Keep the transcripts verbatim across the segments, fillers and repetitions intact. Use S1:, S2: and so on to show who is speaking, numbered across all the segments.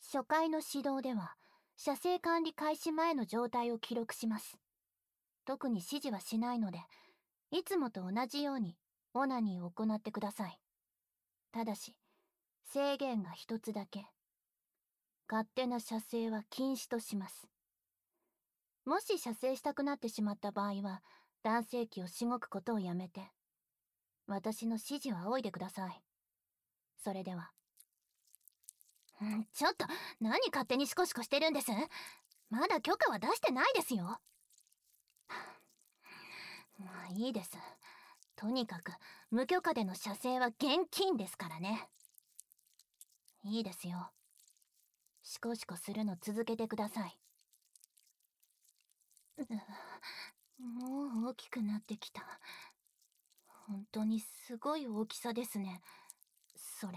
S1: 初回の指導では、射精管理開始前の状態を記録します。特に指示はしないので、いつもと同じようにオナニーを行ってください。ただし、制限が一つだけ。勝手な射精は禁止とします。もし射精したくなってしまった場合は、男性器をしごくことをやめて、私の指示を仰いでください。それでは。んちょっと、何勝手にシコシコしてるんです？まだ許可は出してないですよ。まあいいです。とにかく、無許可での射精は厳禁ですからね。いいですよ。シコシコするの続けてください。もう大きくなってきた。本当にすごい大きさですね。それ。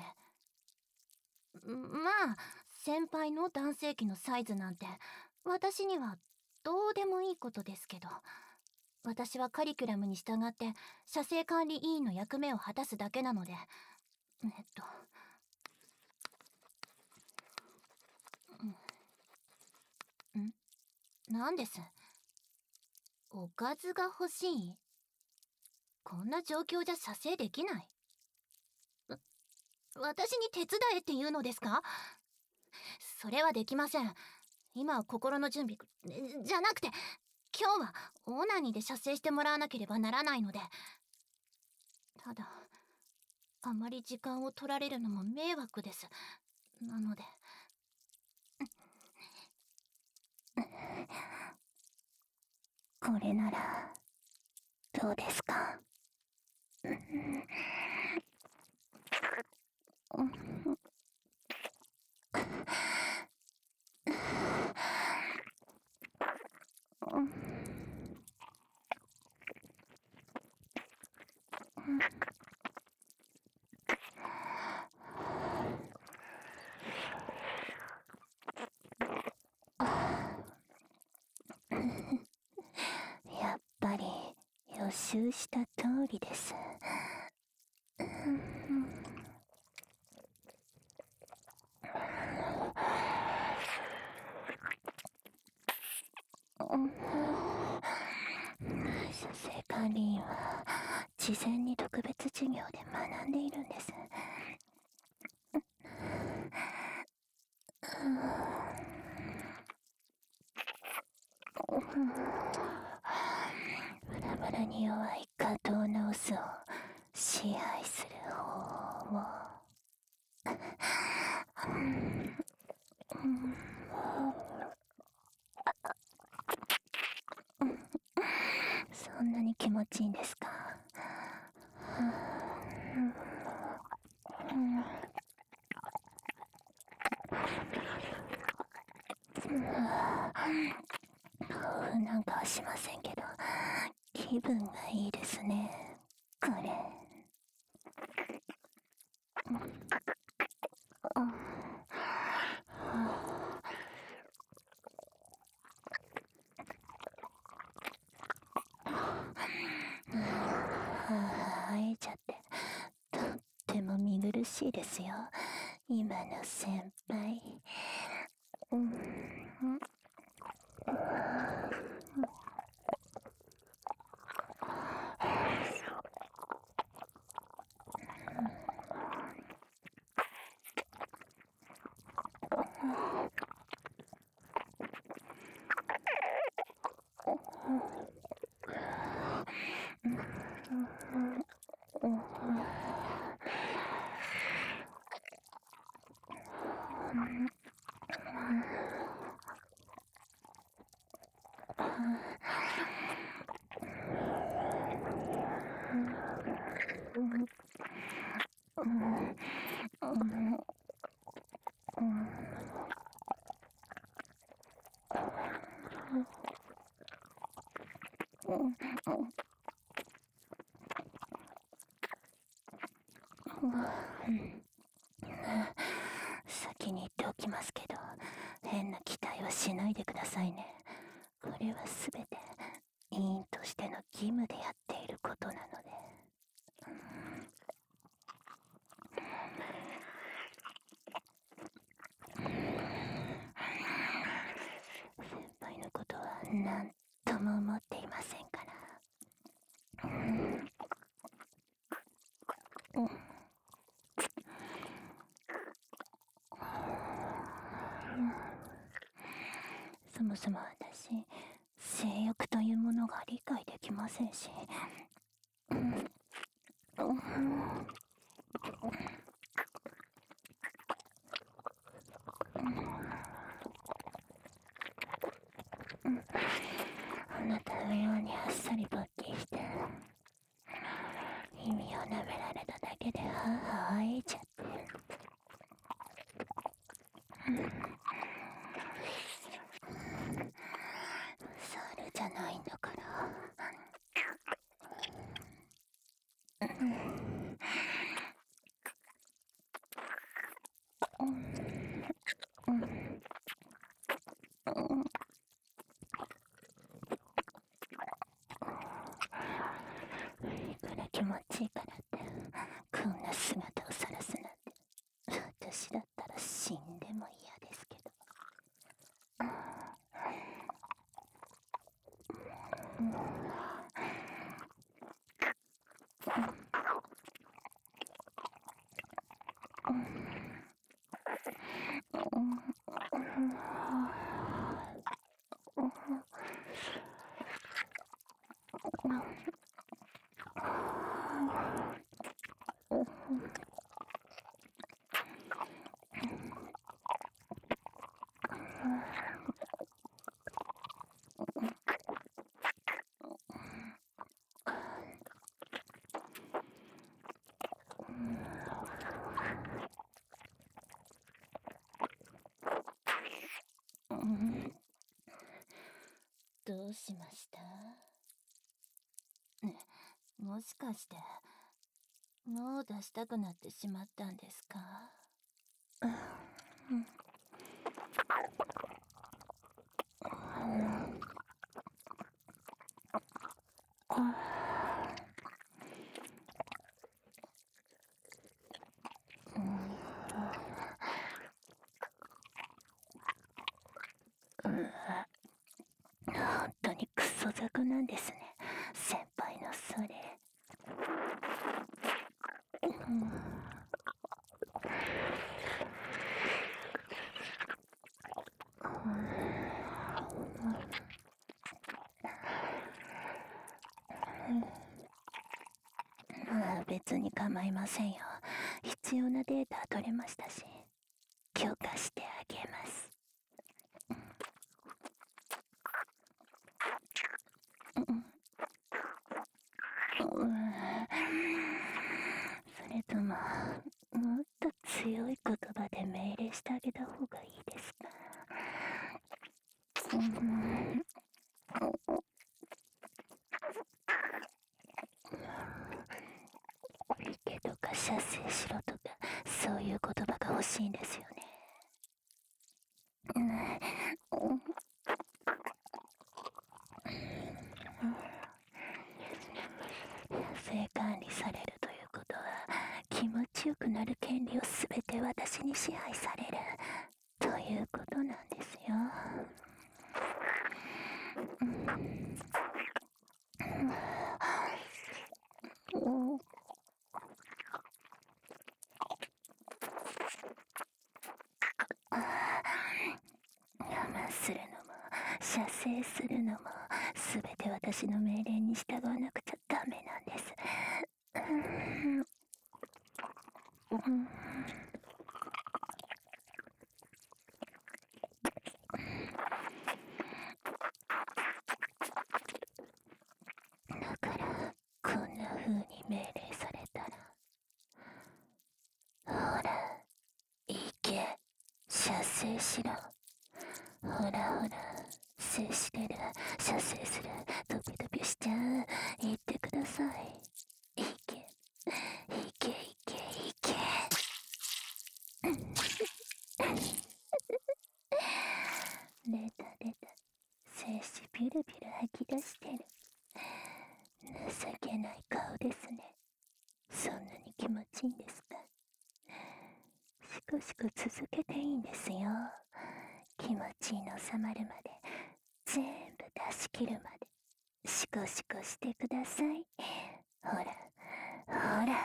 S1: まあ、先輩の男性器のサイズなんて、私にはどうでもいいことですけど。私はカリキュラムに従って射精管理委員の役目を果たすだけなので、えっと、ん？ん？なんです？おかずが欲しい？こんな状況じゃ射精できない。私に手伝えって言うのですか？それはできません。今は心の準備、じゃなくて、今日はオナニーで射精してもらわなければならないので。ただ、あまり時間を取られるのも迷惑です。なので。これなら、どうですか？やっぱり予習した通りです。射精管理員は事前に特別授業で学んでいるんです。ムラムラに弱い下等なオスを支配する方を。そんなに気持ちいいんですか？興奮なんかはしませんけど、気分がいいですね、これ。会えちゃってとっても見苦しいですよ、今の先輩。うん先に言っておきますけど、変な期待はしないでくださいね。これはすべて委員としての義務でやっていることなので。 なんとも思っていませんから。うん、うん、そもそも私、性欲というものが理解できませんし。うん、うん、あなたのようにあっさり勃起して意味を舐められただけではぁはぁえちゃって、うん、猿じゃないんだから。うん、うん、うん、うん、いくら気持ちいいからってこんな姿を晒すなんて、私だったら死んでも嫌ですけど。うん、うん、うん、うん、どうしました？ね、もしかしてもう出したくなってしまったんですか？うん、本当にクソ雑なんですね、先輩のそれ。うん、まあ別に構いませんよ。必要なデータ取れましたし、許可してあげます。うん、うん、それとももっと強い言葉で命令してあげた方がいいですか？うん、行けとか射精しろとか、そういう言葉が欲しいんですよね。うん、うん、性管理されるということは、気持ちよくなる権利をすべて私に支配されるということなんですよ。うん、うん、我慢するのも射精するのもすべて私の命令に従わなくちゃダメなんです。うん、うん、だからこんな風に命令されたら、ほら行け、射精しろ、ほらほら精子出る、射精する、ドピドピしちゃう、言ってください。行け、行け、行け、行け。出た出た、精子ピュルピュル吐き出してる。情けない顔ですね。そんなに気持ちいいんですか？しこしこ続けていいんですよ。気持ちいいの収まるまで全部出
S2: 出し切るまでシコシコしてください。ほらほら。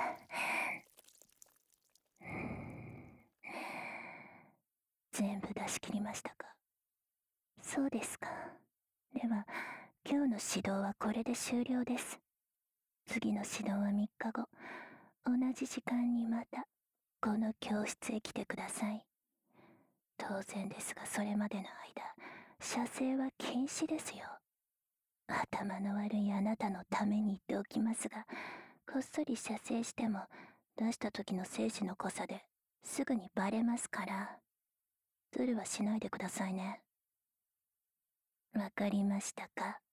S2: 全部出し切りましたか？そうですか。では今日の指導はこれで終了です。次の指導はみっかご、同じ時間にまたこの教室へ来てください。当然ですが、それまでの間射精は禁止ですよ。頭の悪いあなたのために言っておきますが、こっそり射精しても出した時の精子の濃さですぐにバレますから、ズルはしないでくださいね。わかりましたか？